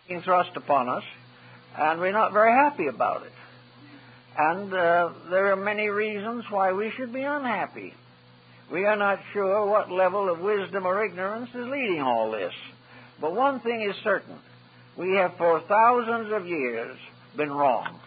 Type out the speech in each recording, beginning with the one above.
being thrust upon us, and we're not very happy about it. And there are many reasons why we should be unhappy. We are not sure what level of wisdom or ignorance is leading all this. But one thing is certain. We have for thousands of years been wrong.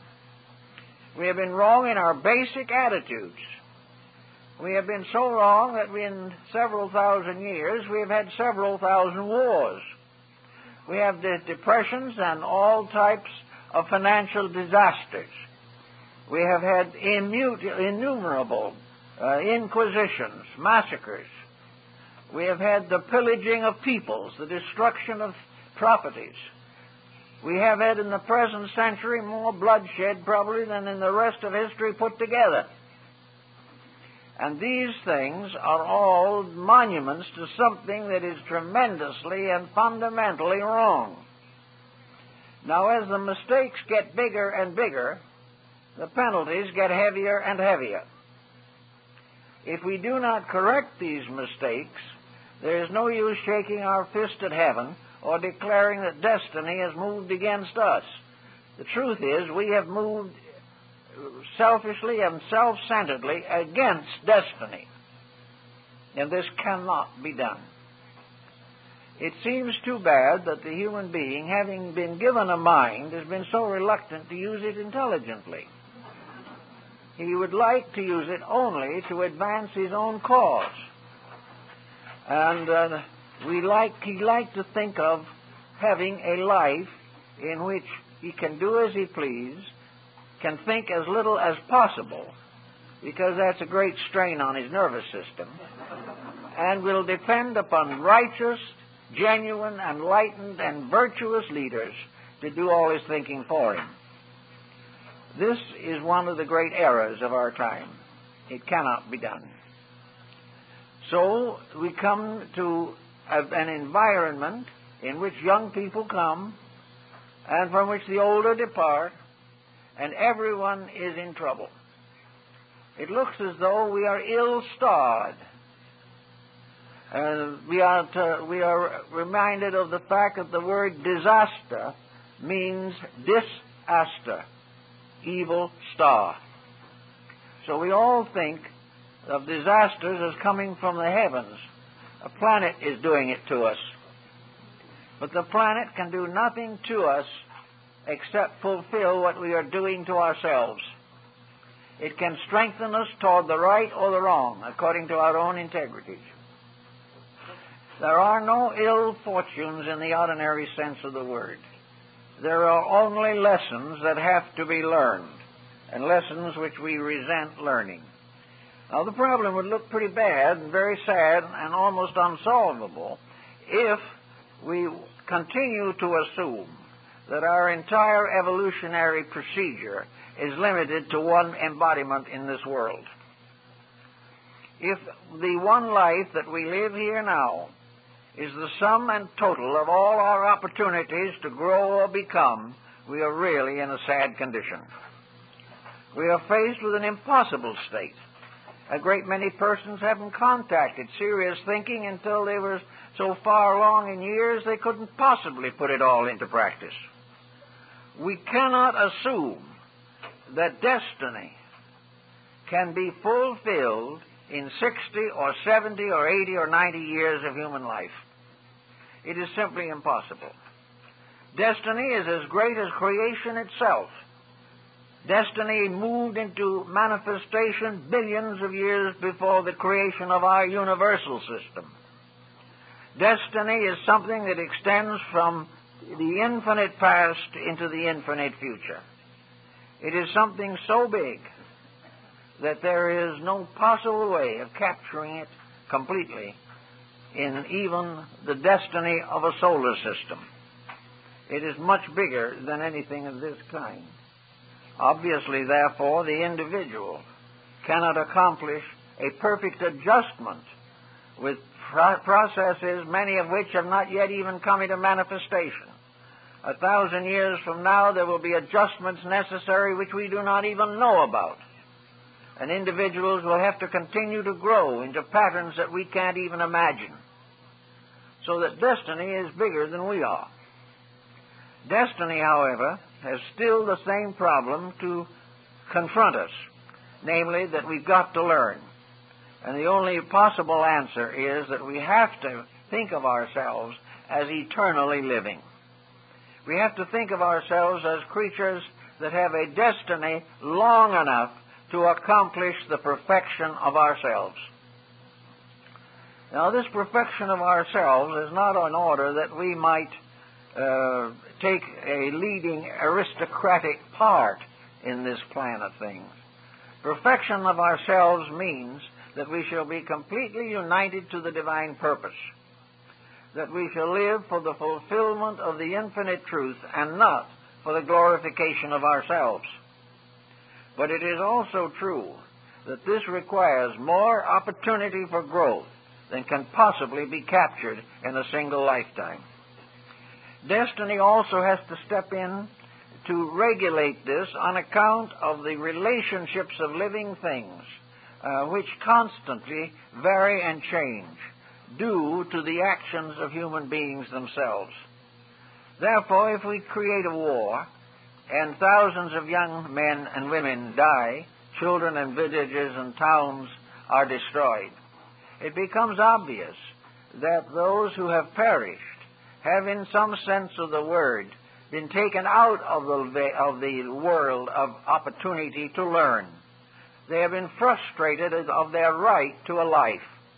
We have been wrong in our basic attitudes. We have been so wrong that in several thousand years we have had several thousand wars. We have depressions and all types of financial disasters. We have had innumerable inquisitions, massacres. We have had the pillaging of peoples, the destruction of properties. We have had in the present century more bloodshed probably than in the rest of history put together. And these things are all monuments to something that is tremendously and fundamentally wrong. Now, as the mistakes get bigger and bigger, the penalties get heavier and heavier. If we do not correct these mistakes, there is no use shaking our fist at heaven or declaring that destiny has moved against us. The truth is, we have moved selfishly and self-centeredly against destiny. And this cannot be done. It seems too bad that the human being, having been given a mind, has been so reluctant to use it intelligently. He would like to use it only to advance his own cause. And he liked to think of having a life in which he can do as he pleases, can think as little as possible, because that's a great strain on his nervous system, and will depend upon righteous, genuine, enlightened, and virtuous leaders to do all his thinking for him. This is one of the great errors of our time. It cannot be done. So we come to an environment in which young people come, and from which the older depart, and everyone is in trouble. It looks as though we are ill-starred. We are reminded of the fact that the word disaster means disaster, evil star. So we all think of disasters as coming from the heavens. A planet is doing it to us. But the planet can do nothing to us except fulfill what we are doing to ourselves. It can strengthen us toward the right or the wrong, according to our own integrities. There are no ill fortunes in the ordinary sense of the word. There are only lessons that have to be learned, and lessons which we resent learning. Now, the problem would look pretty bad and very sad and almost unsolvable if we continue to assume that our entire evolutionary procedure is limited to one embodiment in this world. If the one life that we live here now is the sum and total of all our opportunities to grow or become, we are really in a sad condition. We are faced with an impossible state. A great many persons haven't contacted serious thinking until they were so far along in years they couldn't possibly put it all into practice. We cannot assume that destiny can be fulfilled in 60 or 70 or 80 or 90 years of human life. It is simply impossible. Destiny is as great as creation itself. Destiny moved into manifestation billions of years before the creation of our universal system. Destiny is something that extends from the infinite past into the infinite future. It is something so big that there is no possible way of capturing it completely in even the destiny of a solar system. It is much bigger than anything of this kind. Obviously, therefore, the individual cannot accomplish a perfect adjustment with processes, many of which have not yet even come into manifestation. 1,000 years from now, there will be adjustments necessary which we do not even know about. And individuals will have to continue to grow into patterns that we can't even imagine. So that destiny is bigger than we are. Destiny, however, has still the same problem to confront us, namely that we've got to learn. And the only possible answer is that we have to think of ourselves as eternally living. We have to think of ourselves as creatures that have a destiny long enough to accomplish the perfection of ourselves. Now, this perfection of ourselves is not in order that we might take a leading aristocratic part in this plan of things. Perfection of ourselves means that we shall be completely united to the divine purpose, that we shall live for the fulfillment of the infinite truth and not for the glorification of ourselves. But it is also true that this requires more opportunity for growth than can possibly be captured in a single lifetime. Destiny also has to step in to regulate this on account of the relationships of living things, which constantly vary and change due to the actions of human beings themselves. Therefore, if we create a war and thousands of young men and women die, children and villages and towns are destroyed, it becomes obvious that those who have perished have, in some sense of the word, been taken out of the world of opportunity to learn. They have been frustrated of their right to a life.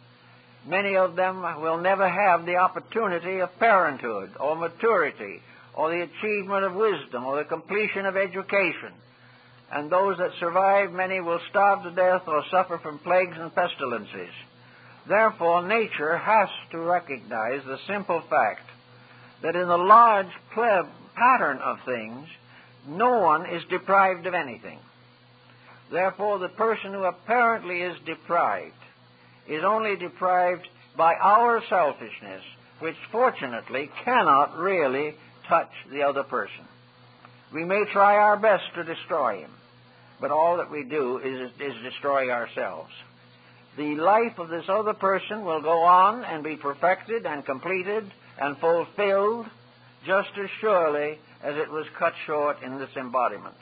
Many of them will never have the opportunity of parenthood or maturity or the achievement of wisdom or the completion of education. And those that survive, many will starve to death or suffer from plagues and pestilences. Therefore, nature has to recognize the simple fact that in the large pattern of things, no one is deprived of anything. Therefore, the person who apparently is deprived is only deprived by our selfishness, which fortunately cannot really touch the other person. We may try our best to destroy him, but all that we do is destroy ourselves. The life of this other person will go on and be perfected and completed and fulfilled just as surely as it was cut short in this embodiment.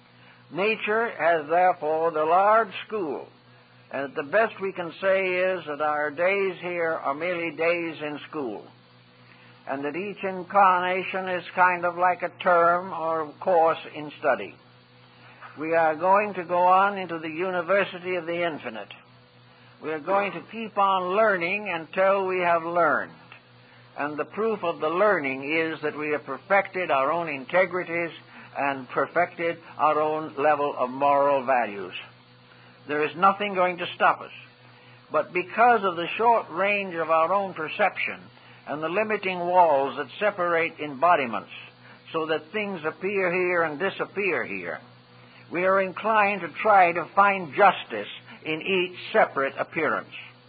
Nature has therefore the large school, and the best we can say is that our days here are merely days in school, and that each incarnation is kind of like a term or course in study. We are going to go on into the University of the Infinite. We are going to keep on learning until we have learned. And the proof of the learning is that we have perfected our own integrities and perfected our own level of moral values. There is nothing going to stop us. But because of the short range of our own perception and the limiting walls that separate embodiments so that things appear here and disappear here, we are inclined to try to find justice in each separate appearance.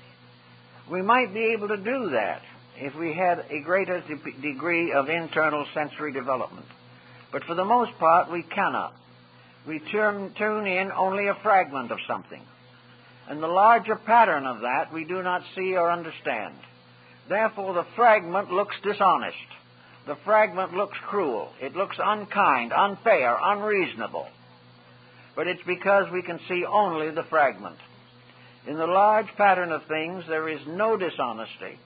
We might be able to do that if we had a greater degree of internal sensory development. But for the most part, we cannot. We tune in only a fragment of something. And the larger pattern of that we do not see or understand. Therefore, the fragment looks dishonest. The fragment looks cruel. It looks unkind, unfair, unreasonable. But it's because we can see only the fragment. In the large pattern of things, there is no dishonesty,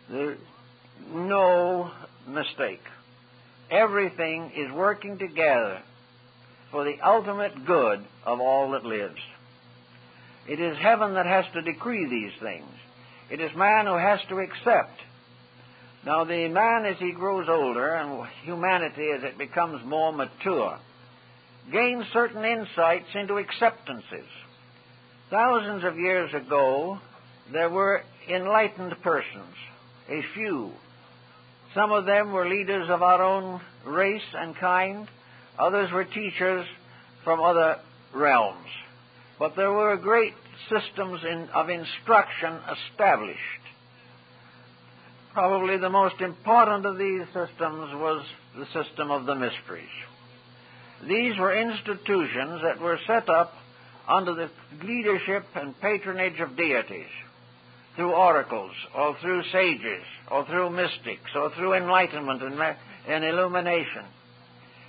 no mistake. Everything is working together for the ultimate good of all that lives. It is heaven that has to decree these things. It is man who has to accept. Now, the man, as he grows older, and humanity, as it becomes more mature, gains certain insights into acceptances. Thousands of years ago, there were enlightened persons, a few. Some of them were leaders of our own race and kind. Others were teachers from other realms. But there were great systems of instruction established. Probably the most important of these systems was the system of the mysteries. These were institutions that were set up under the leadership and patronage of deities, through oracles, or through sages, or through mystics, or through enlightenment and illumination.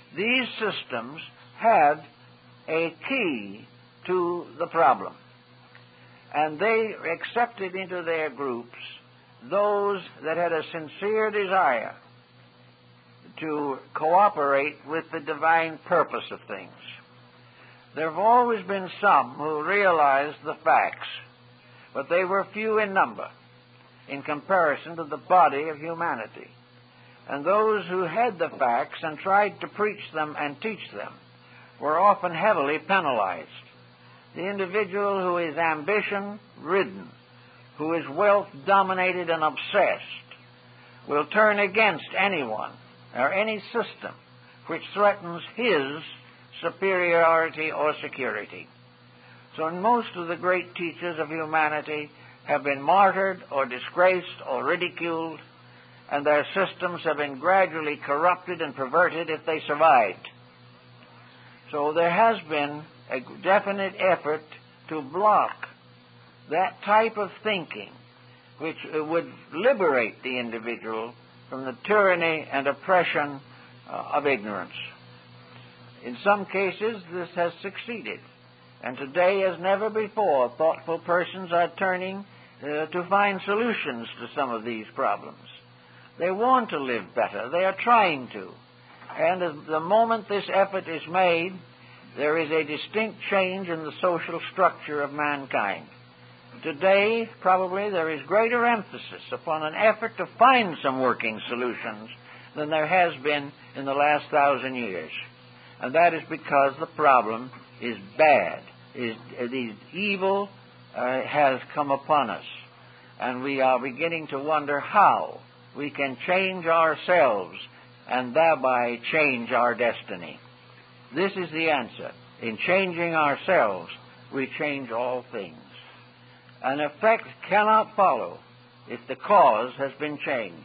these systems had a key to the problem, and they accepted into their groups those that had a sincere desire to cooperate with the divine purpose of things. There have always been some who realized the facts, but they were few in number in comparison to the body of humanity. And those who had the facts and tried to preach them and teach them were often heavily penalized. The individual who is ambition-ridden, who is wealth-dominated and obsessed, will turn against anyone or any system which threatens his superiority or security. So most of the great teachers of humanity have been martyred or disgraced or ridiculed, and their systems have been gradually corrupted and perverted if they survived. So there has been a definite effort to block that type of thinking which would liberate the individual from the tyranny and oppression of ignorance. In some cases, this has succeeded, and today, as never before, thoughtful persons are turning to find solutions to some of these problems. They want to live better. They are trying to. And at the moment this effort is made, there is a distinct change in the social structure of mankind. Today, probably, there is greater emphasis upon an effort to find some working solutions than there has been in the last 1,000 years. And that is because the problem is bad. The evil has come upon us. And we are beginning to wonder how we can change ourselves and thereby change our destiny. This is the answer. In changing ourselves, we change all things. An effect cannot follow if the cause has been changed,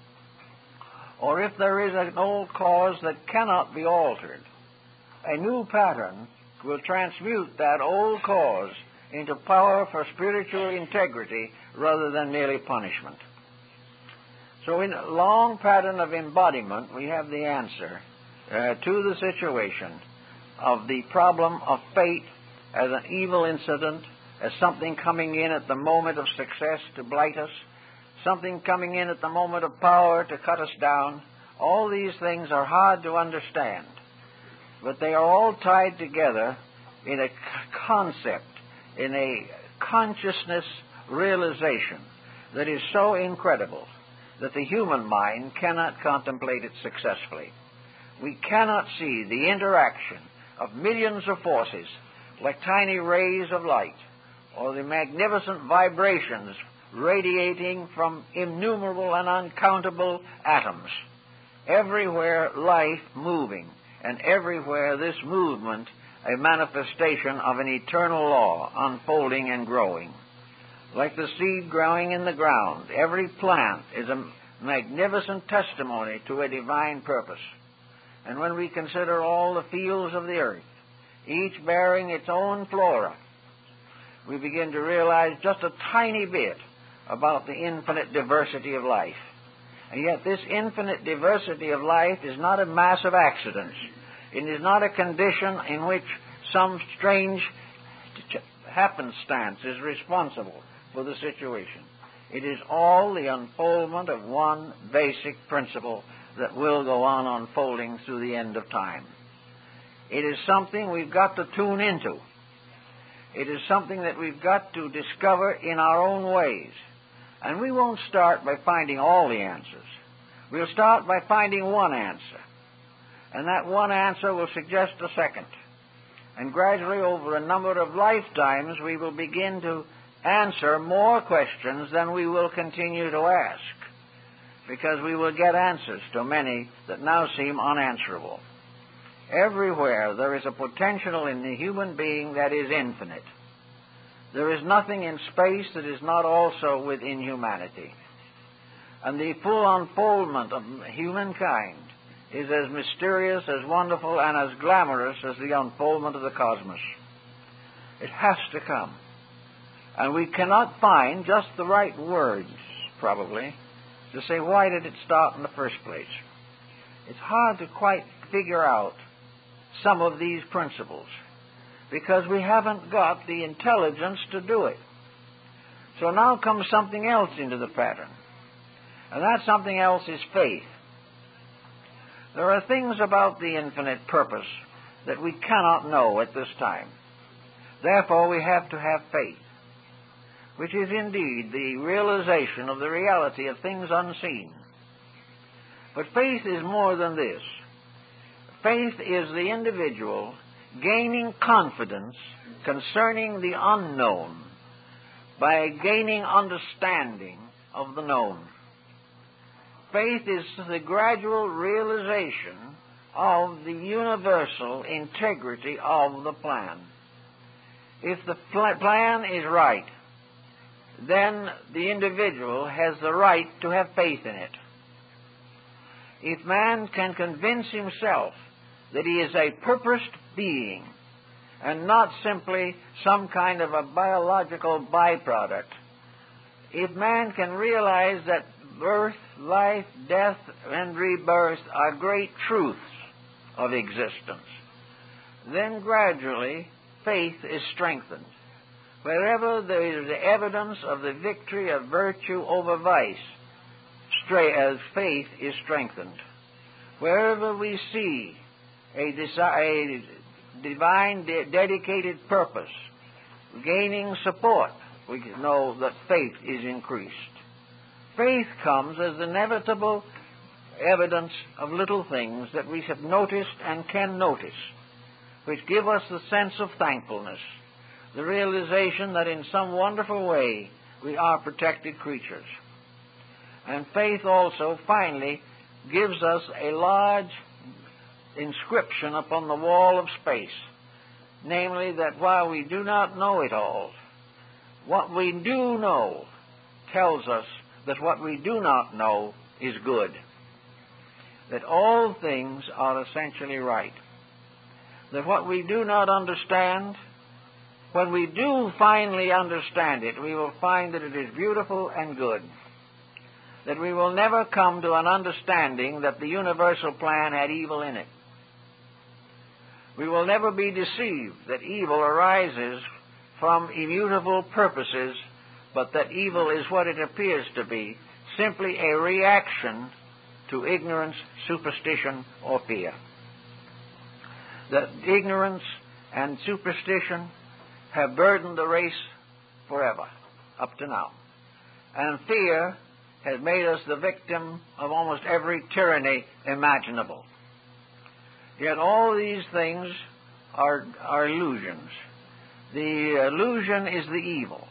or if there is an old cause that cannot be altered. A new pattern will transmute that old cause into power for spiritual integrity rather than merely punishment. So in a long pattern of embodiment, we have the answer to the situation of the problem of fate as an evil incident, as something coming in at the moment of success to blight us, something coming in at the moment of power to cut us down. All these things are hard to understand, but they are all tied together in a concept, in a consciousness realization that is so incredible that the human mind cannot contemplate it successfully. We cannot see the interaction of millions of forces like tiny rays of light, or the magnificent vibrations radiating from innumerable and uncountable atoms. Everywhere life moving, and everywhere this movement a manifestation of an eternal law unfolding and growing. Like the seed growing in the ground, every plant is a magnificent testimony to a divine purpose. And when we consider all the fields of the earth, each bearing its own flora, we begin to realize just a tiny bit about the infinite diversity of life. And yet this infinite diversity of life is not a mass of accidents. It is not a condition in which some strange happenstance is responsible for the situation. It is all the unfoldment of one basic principle that will go on unfolding through the end of time. It is something we've got to tune into. It is something that we've got to discover in our own ways. And we won't start by finding all the answers. We'll start by finding one answer. And that one answer will suggest a second. And gradually, over a number of lifetimes, we will begin to answer more questions than we will continue to ask, because we will get answers to many that now seem unanswerable. Everywhere there is a potential in the human being that is infinite. There is nothing in space that is not also within humanity. And the full unfoldment of humankind is as mysterious, as wonderful, and as glamorous as the unfoldment of the cosmos. It has to come. And we cannot find just the right words, probably, to say, why did it start in the first place? It's hard to quite figure out some of these principles because we haven't got the intelligence to do it. So now comes something else into the pattern, and that something else is faith. There are things about the infinite purpose that we cannot know at this time. Therefore, we have to have faith, which is indeed the realization of the reality of things unseen. But faith is more than this. Faith is the individual gaining confidence concerning the unknown by gaining understanding of the known. Faith is the gradual realization of the universal integrity of the plan. If the plan is right, then the individual has the right to have faith in it. If man can convince himself that he is a purposed being and not simply some kind of a biological byproduct, if man can realize that birth, life, death, and rebirth are great truths of existence, then gradually faith is strengthened. Wherever there is evidence of the victory of virtue over vice, as faith is strengthened. Wherever we see a divine dedicated purpose gaining support, we know that faith is increased. Faith comes as inevitable evidence of little things that we have noticed and can notice, which give us the sense of thankfulness, the realization that in some wonderful way we are protected creatures. And faith also, finally, gives us a large inscription upon the wall of space, namely that while we do not know it all, what we do know tells us that what we do not know is good, that all things are essentially right, that what we do not understand, when we do finally understand it, we will find that it is beautiful and good, that we will never come to an understanding that the universal plan had evil in it. We will never be deceived that evil arises from immutable purposes, but that evil is what it appears to be, simply a reaction to ignorance, superstition, or fear. That ignorance and superstition have burdened the race forever, up to now. And fear has made us the victim of almost every tyranny imaginable. Yet all these things are illusions. The illusion is the evil.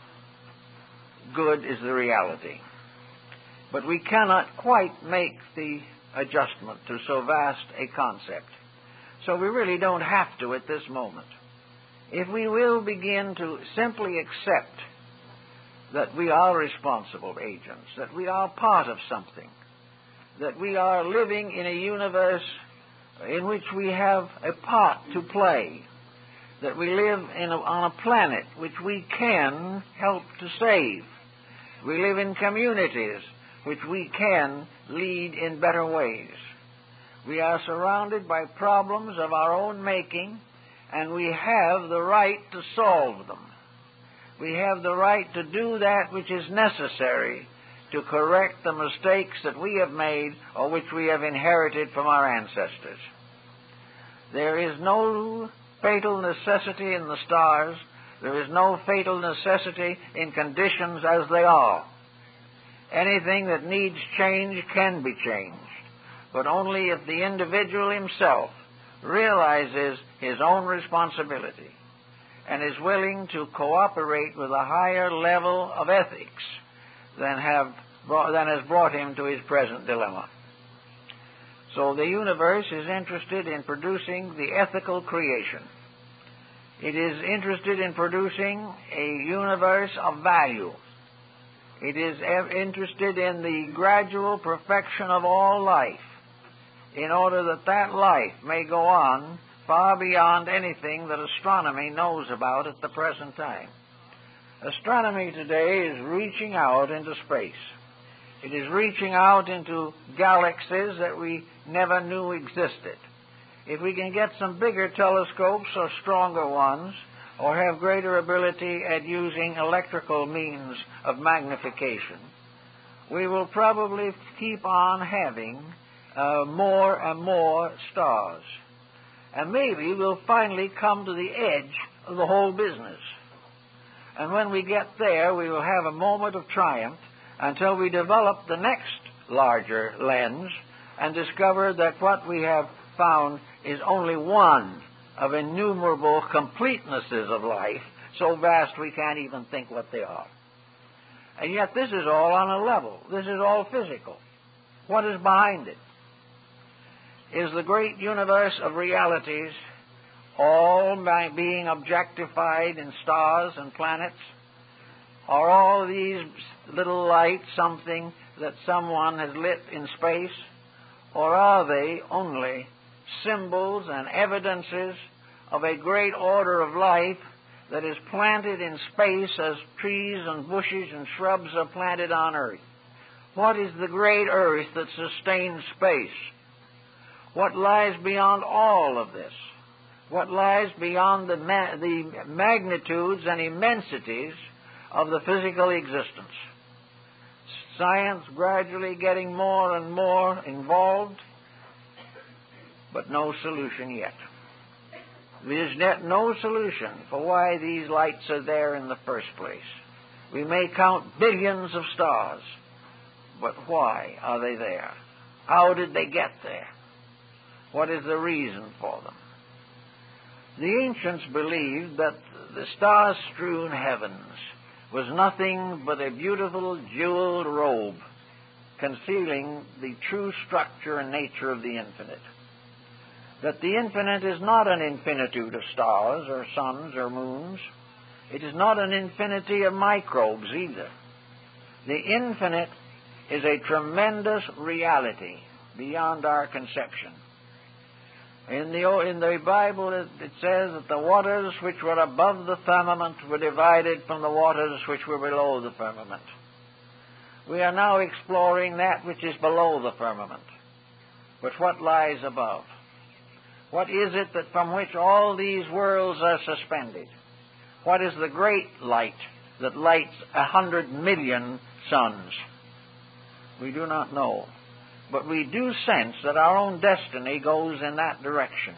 Good is the reality. But we cannot quite make the adjustment to so vast a concept. So we really don't have to at this moment. If we will begin to simply accept that we are responsible agents, that we are part of something, that we are living in a universe in which we have a part to play, that we live on a planet which we can help to save. We live in communities which we can lead in better ways. We are surrounded by problems of our own making, and we have the right to solve them. We have the right to do that which is necessary to correct the mistakes that we have made or which we have inherited from our ancestors. There is no fatal necessity in the stars. There is no fatal necessity in conditions as they are. Anything that needs change can be changed, but only if the individual himself realizes his own responsibility and is willing to cooperate with a higher level of ethics than has brought him to his present dilemma. So the universe is interested in producing the ethical creation. It is interested in producing a universe of value. It is interested in the gradual perfection of all life, in order that that life may go on far beyond anything that astronomy knows about at the present time. Astronomy today is reaching out into space. It is reaching out into galaxies that we never knew existed. If we can get some bigger telescopes or stronger ones, or have greater ability at using electrical means of magnification, we will probably keep on having more and more stars. And maybe we'll finally come to the edge of the whole business. And when we get there, we will have a moment of triumph until we develop the next larger lens and discover that what we have found is only one of innumerable completenesses of life, so vast we can't even think what they are. And yet this is all on a level. This is all physical. What is behind it? Is the great universe of realities all being objectified in stars and planets? Are all these little lights something that someone has lit in space? Or are they only symbols and evidences of a great order of life that is planted in space as trees and bushes and shrubs are planted on earth? What is the great earth that sustains space? What lies beyond all of this? What lies beyond the magnitudes and immensities of the physical existence? Science gradually getting more and more involved, but no solution yet. There is yet no solution for why these lights are there in the first place. We may count billions of stars, but why are they there? How did they get there? What is the reason for them? The ancients believed that the star-strewn heavens was nothing but a beautiful jeweled robe concealing the true structure and nature of the infinite. That the infinite is not an infinitude of stars or suns or moons. It is not an infinity of microbes either. The infinite is a tremendous reality beyond our conception. In the Bible it says that the waters which were above the firmament were divided from the waters which were below the firmament. We are now exploring that which is below the firmament. But what lies above? What is it that from which all these worlds are suspended? What is the great light that lights 100 million suns? We do not know. But we do sense that our own destiny goes in that direction.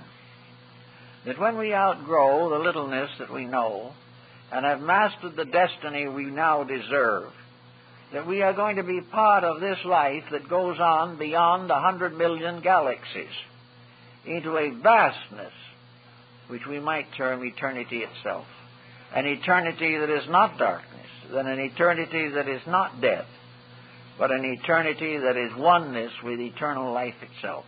That when we outgrow the littleness that we know and have mastered the destiny we now deserve, that we are going to be part of this life that goes on beyond 100 million galaxies into a vastness which we might term eternity itself. An eternity that is not darkness, and an eternity that is not death, but an eternity that is oneness with eternal life itself.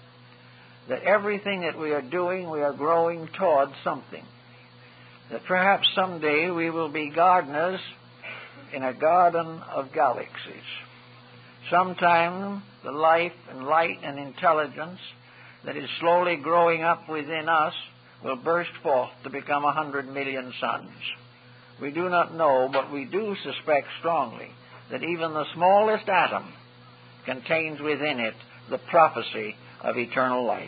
That everything that we are doing, we are growing towards something. That perhaps someday we will be gardeners in a garden of galaxies. Sometime the life and light and intelligence that is slowly growing up within us will burst forth to become 100 million suns. We do not know, but we do suspect strongly that even the smallest atom contains within it the prophecy of eternal life.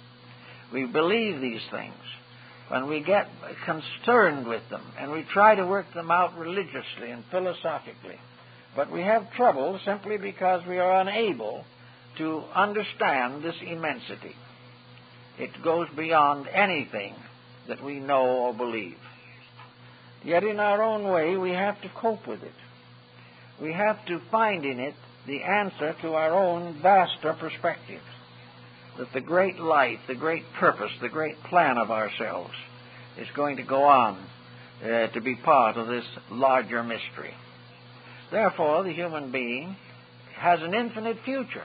We believe these things when we get concerned with them and we try to work them out religiously and philosophically. But we have trouble simply because we are unable to understand this immensity. It goes beyond anything that we know or believe. Yet in our own way we have to cope with it. We have to find in it the answer to our own vaster perspective. That the great life, the great purpose, the great plan of ourselves is going to go on to be part of this larger mystery. Therefore, the human being has an infinite future.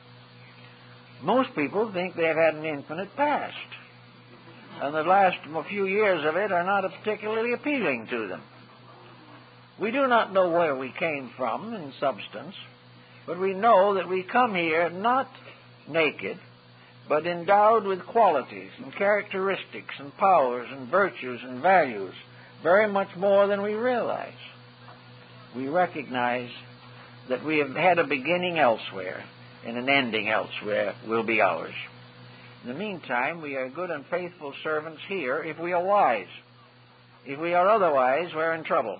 Most people think they've had an infinite past, and the last few years of it are not particularly appealing to them. We do not know where we came from in substance, but we know that we come here not naked, but endowed with qualities and characteristics and powers and virtues and values, very much more than we realize. We recognize that we have had a beginning elsewhere, and an ending elsewhere will be ours. In the meantime, we are good and faithful servants here if we are wise. If we are otherwise, we're in trouble.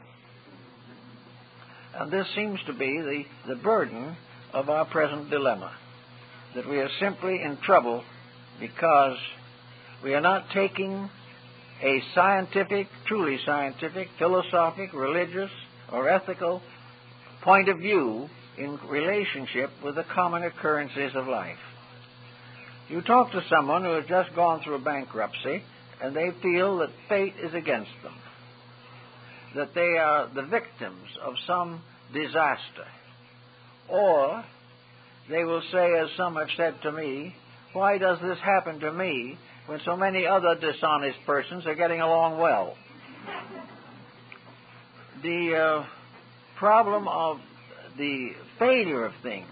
And this seems to be the burden of our present dilemma, that we are simply in trouble because we are not taking a scientific, truly scientific, philosophic, religious, or ethical point of view in relationship with the common occurrences of life. You talk to someone who has just gone through a bankruptcy, and they feel that fate is against them, that they are the victims of some disaster. Or they will say, as some have said to me, why does this happen to me when so many other dishonest persons are getting along well? The problem of the failure of things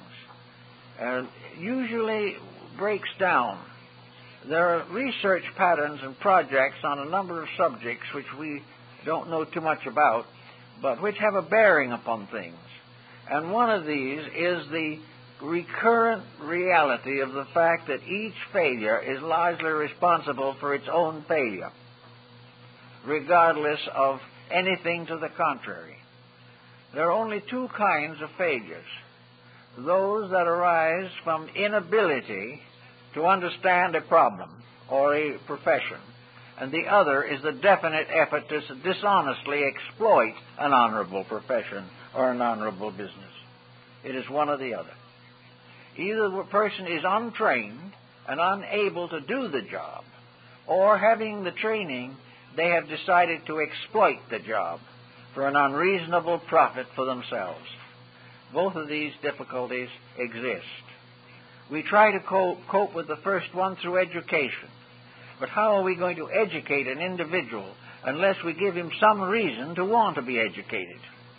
usually breaks down. There are research patterns and projects on a number of subjects which we don't know too much about, but which have a bearing upon things. And one of these is the recurrent reality of the fact that each failure is largely responsible for its own failure, regardless of anything to the contrary. There are only two kinds of failures: those that arise from inability to understand a problem or a profession, and the other is the definite effort to dishonestly exploit an honorable profession or an honorable business. It is one or the other. Either the person is untrained and unable to do the job, or having the training, they have decided to exploit the job for an unreasonable profit for themselves. Both of these difficulties exist. We try to cope with the first one through education. But how are we going to educate an individual unless we give him some reason to want to be educated?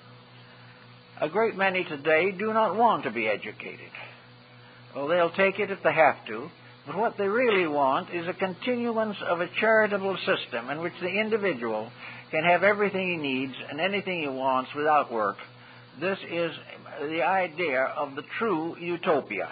A great many today do not want to be educated. Well, they'll take it if they have to, but what they really want is a continuance of a charitable system in which the individual can have everything he needs and anything he wants without work. This is the idea of the true utopia.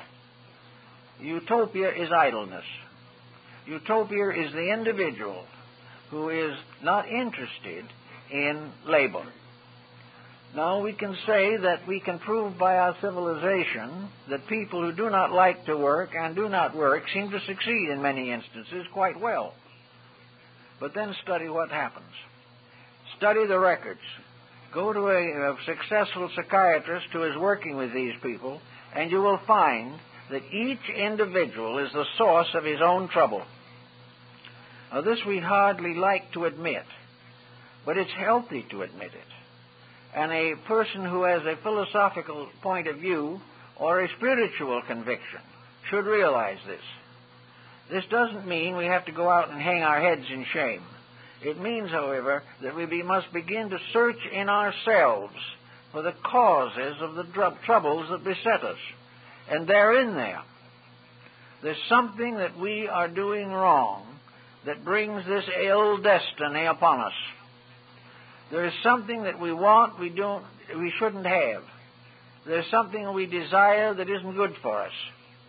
Utopia is idleness. Utopia is the individual who is not interested in labor. Now, we can say that we can prove by our civilization that people who do not like to work and do not work seem to succeed in many instances quite well. But then study what happens. Study the records. Go to a successful psychiatrist who is working with these people, and you will find that each individual is the source of his own trouble. Now, this we hardly like to admit, but it's healthy to admit it. And a person who has a philosophical point of view or a spiritual conviction should realize this. This doesn't mean we have to go out and hang our heads in shame. It means, however, that we must begin to search in ourselves for the causes of the troubles that beset us. And they're in there. There's something that we are doing wrong that brings this ill destiny upon us. There is something that we want we shouldn't have. There's something we desire that isn't good for us.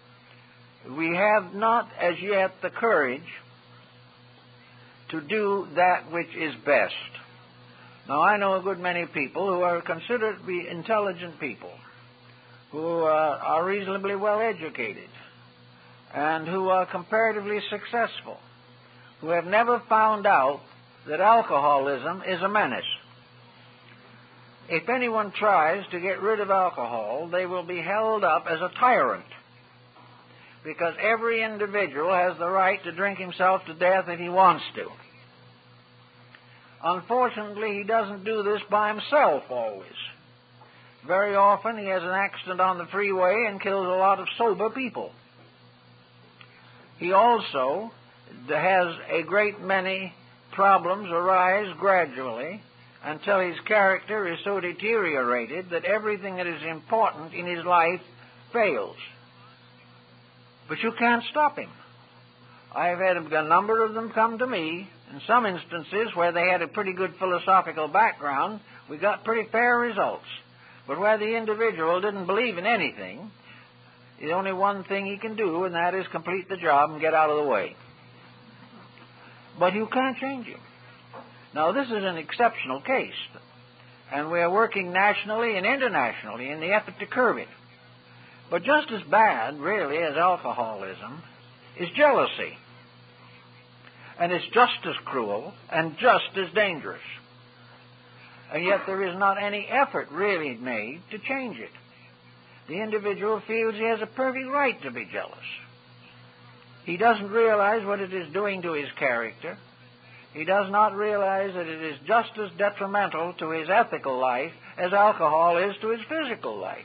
We have not as yet the courage to do that which is best. Now, I know a good many people who are considered to be intelligent people, who are reasonably well educated, and who are comparatively successful, who have never found out that alcoholism is a menace. If anyone tries to get rid of alcohol, they will be held up as a tyrant, because every individual has the right to drink himself to death if he wants to. Unfortunately, he doesn't do this by himself always. Very often he has an accident on the freeway and kills a lot of sober people. He also has a great many problems arise gradually until his character is so deteriorated that everything that is important in his life fails. But you can't stop him. I've had a number of them come to me. In some instances where they had a pretty good philosophical background, we got pretty fair results. But where the individual didn't believe in anything, There's only one thing he can do, and that is complete the job and get out of the way. But you can't change him. Now, this is an exceptional case, and we are working nationally and internationally in the effort to curb it. But just as bad, really, as alcoholism is jealousy. And it's just as cruel and just as dangerous. And yet there is not any effort really made to change it. The individual feels he has a perfect right to be jealous. He doesn't realize what it is doing to his character. He does not realize that it is just as detrimental to his ethical life as alcohol is to his physical life.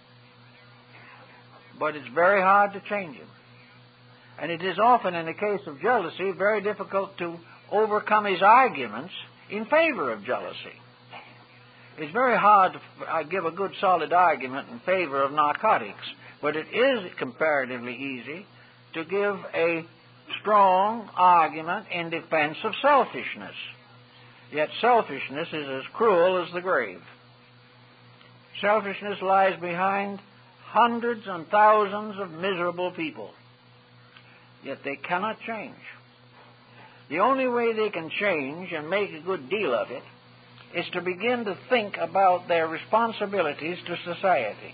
But it's very hard to change him. And it is often, in the case of jealousy, very difficult to overcome his arguments in favor of jealousy. It's very hard to give a good solid argument in favor of narcotics, but it is comparatively easy to give a strong argument in defense of selfishness. Yet selfishness is as cruel as the grave. Selfishness lies behind hundreds and thousands of miserable people. Yet they cannot change. The only way they can change and make a good deal of it is to begin to think about their responsibilities to society.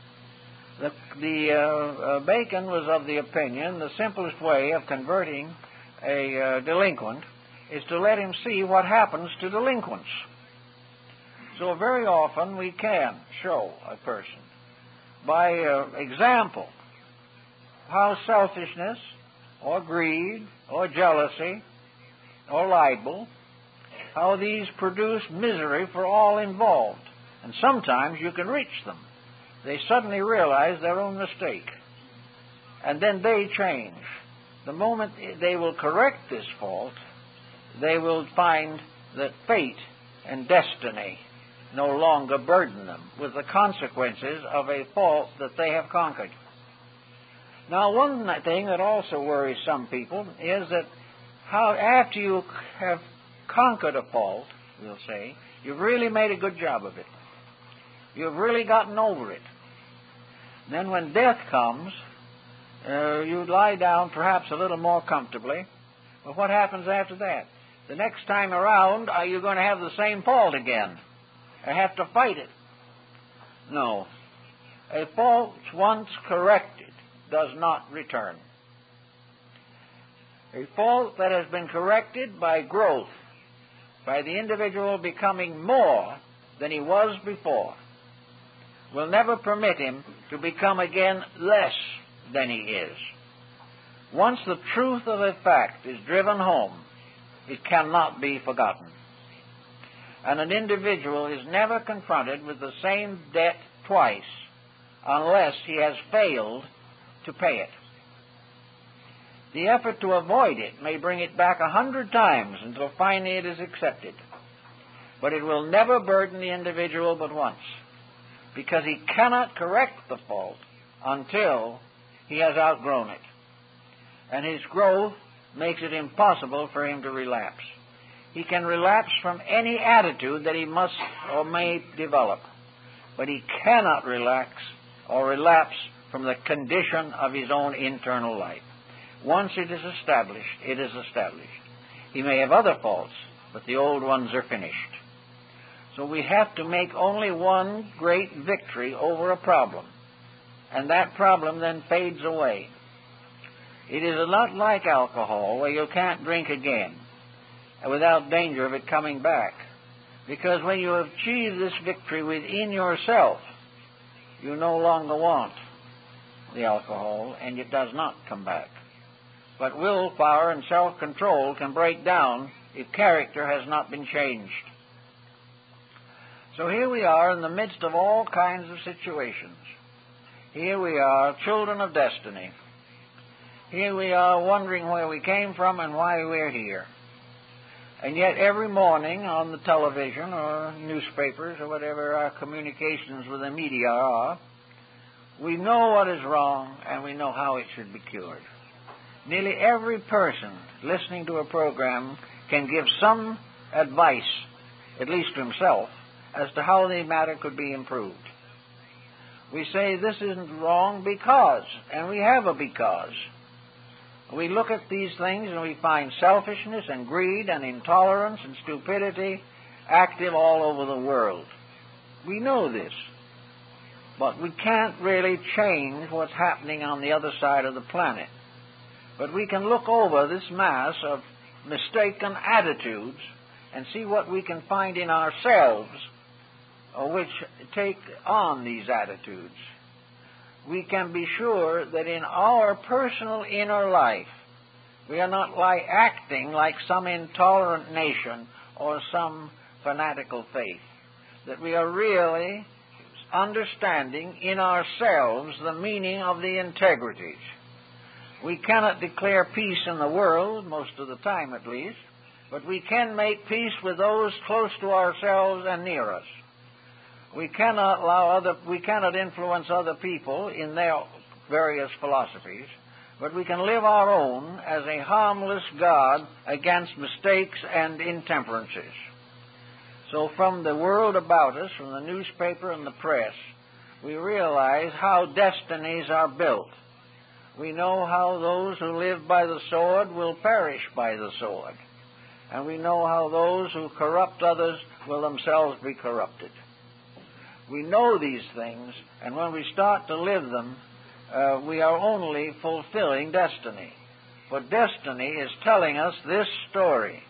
Bacon was of the opinion the simplest way of converting a delinquent is to let him see what happens to delinquents. So very often we can show a person by example how selfishness or greed or jealousy or libel, how these produce misery for all involved. And sometimes you can reach them. They suddenly realize their own mistake. And then they change. The moment they will correct this fault, they will find that fate and destiny no longer burden them with the consequences of a fault that they have conquered. Now, one thing that also worries some people is that after you have conquered a fault, we'll say, you've really made a good job of it. You've really gotten over it. Then when death comes, you lie down perhaps a little more comfortably. But what happens after that? The next time around, are you going to have the same fault again? Or have to fight it? No. A fault once corrected does not return. A fault that has been corrected by growth, by the individual becoming more than he was before, will never permit him to become again less than he is. Once the truth of a fact is driven home, it cannot be forgotten. And an individual is never confronted with the same debt twice unless he has failed to pay it. The effort to avoid it may bring it back 100 times until finally it is accepted. But it will never burden the individual but once, because he cannot correct the fault until he has outgrown it. And his growth makes it impossible for him to relapse. He can relapse from any attitude that he must or may develop, but he cannot relax or relapse from the condition of his own internal life. Once it is established, it is established. He may have other faults, but the old ones are finished. So we have to make only one great victory over a problem, and that problem then fades away. It is not like alcohol, where you can't drink again without danger of it coming back, because when you have achieved this victory within yourself, you no longer want the alcohol, and it does not come back. But willpower and self-control can break down if character has not been changed. So here we are in the midst of all kinds of situations. Here we are, children of destiny. Here we are wondering where we came from and why we're here. And yet every morning on the television or newspapers or whatever our communications with the media are, we know what is wrong and we know how it should be cured. Nearly every person listening to a program can give some advice, at least to himself, as to how the matter could be improved. We say this isn't wrong because, and we have a because. We look at these things and we find selfishness and greed and intolerance and stupidity active all over the world. We know this, but we can't really change what's happening on the other side of the planet. But we can look over this mass of mistaken attitudes and see what we can find in ourselves which take on these attitudes. We can be sure that in our personal inner life, we are not acting like some intolerant nation or some fanatical faith, that we are really understanding in ourselves the meaning of the integrities. We cannot declare peace in the world, most of the time at least, but we can make peace with those close to ourselves and near us. We cannot influence other people in their various philosophies, but we can live our own as a harmless God against mistakes and intemperances. So from the world about us, from the newspaper and the press, we realize how destinies are built. We know how those who live by the sword will perish by the sword. And we know how those who corrupt others will themselves be corrupted. We know these things, and when we start to live them, we are only fulfilling destiny. For destiny is telling us this story,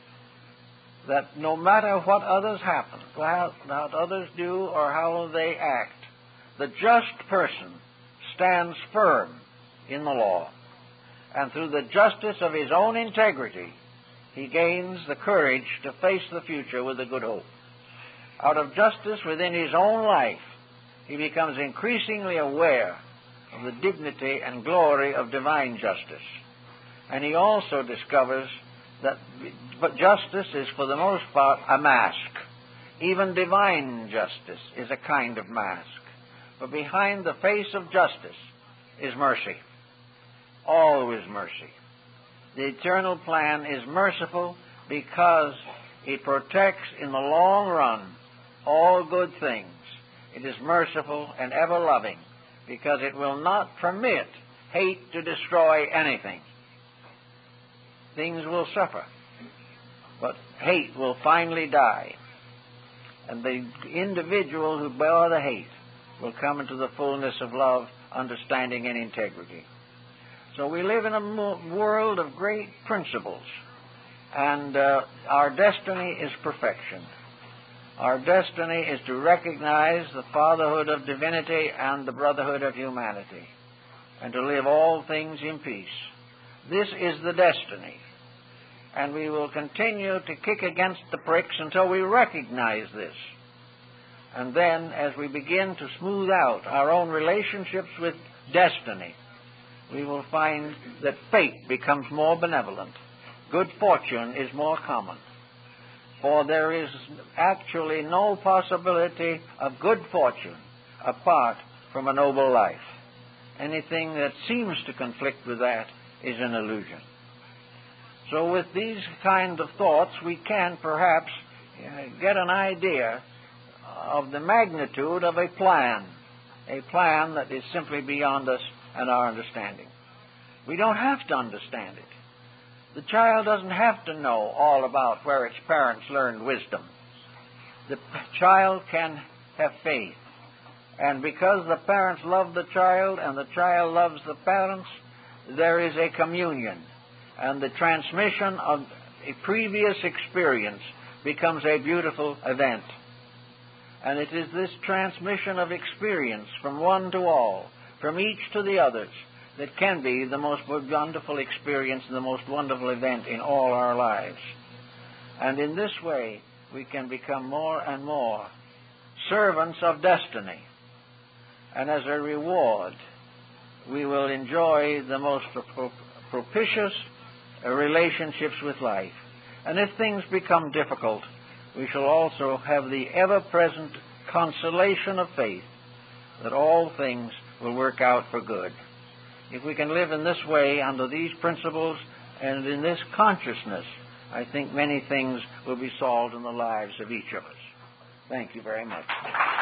that no matter what others happen, what others do, or how they act, the just person stands firm in the law. And through the justice of his own integrity, he gains the courage to face the future with a good hope. Out of justice within his own life, he becomes increasingly aware of the dignity and glory of divine justice. And he also discovers that justice is, for the most part, a mask. Even divine justice is a kind of mask. But behind the face of justice is mercy. Always mercy. The eternal plan is merciful because it protects in the long run all good things. It is merciful and ever-loving because it will not permit hate to destroy anything. Things will suffer, but hate will finally die. And the individual who bore the hate will come into the fullness of love, understanding, and integrity. So we live in a world of great principles, and our destiny is perfection. Our destiny is to recognize the fatherhood of divinity and the brotherhood of humanity, and to live all things in peace. This is the destiny, and we will continue to kick against the pricks until we recognize this. And then, as we begin to smooth out our own relationships with destiny, we will find that fate becomes more benevolent. Good fortune is more common. For there is actually no possibility of good fortune apart from a noble life. Anything that seems to conflict with that is an illusion. So with these kind of thoughts, we can perhaps get an idea of the magnitude of a plan that is simply beyond us and our understanding. We don't have to understand it. The child doesn't have to know all about where its parents learned wisdom. The child can have faith. And because the parents love the child and the child loves the parents, there is a communion. And the transmission of a previous experience becomes a beautiful event. And it is this transmission of experience from one to all, from each to the others, that can be the most wonderful experience and the most wonderful event in all our lives. And in this way, we can become more and more servants of destiny. And as a reward, we will enjoy the most propitious relationships with life. And if things become difficult, we shall also have the ever-present consolation of faith that all things will work out for good. If we can live in this way under these principles and in this consciousness, I think many things will be solved in the lives of each of us. Thank you very much.